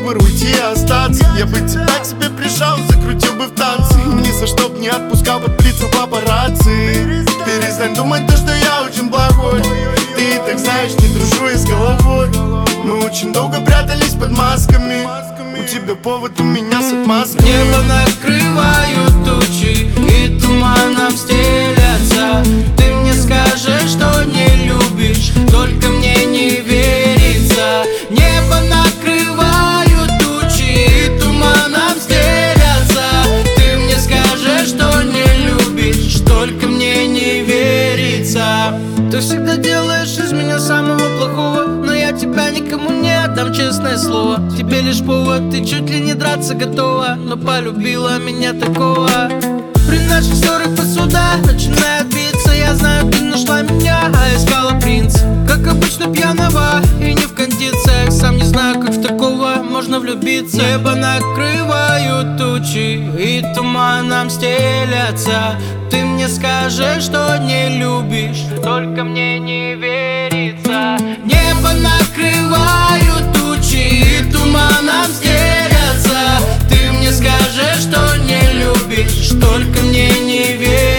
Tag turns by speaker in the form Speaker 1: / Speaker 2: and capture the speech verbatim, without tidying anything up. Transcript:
Speaker 1: выбор уйти и остаться. Я бы тебя к себе прижал, закрутил бы в танцы. Ни за что б не отпускал под лицом папарацци. Перестань думать то, что я очень плохой. Ты и так знаешь, не дружу я с головой. Мы очень долго прятались под масками. У тебя повод, у меня с отмазками.
Speaker 2: Небо накрывают тучи и туманом стелятся. Ты мне скажешь, что не любишь, только мне не верится. Небо накрывают тучи и туманом стелятся. Ты мне скажешь, что не любишь, только мне не верится. Ты всегда делаешь из меня самого плохого, но я тебя никому не отдам, честное слово. Тебе лишь повод, ты чуть ли не драться готова, но полюбила меня такого. При наших ссорах посуда начинает биться. Я знаю, ты нашла меня, а искала принца. Как обычно пьяного и не в кондициях. Сам не знаю, как в такого можно влюбиться. Небо накрывают тучи и туманом стелятся. Ты мне скажешь, что не любишь, только мне не верится. Небо накрывают тучи и туманом стелятся. Ты мне скажешь, что не любишь, только мне не верится.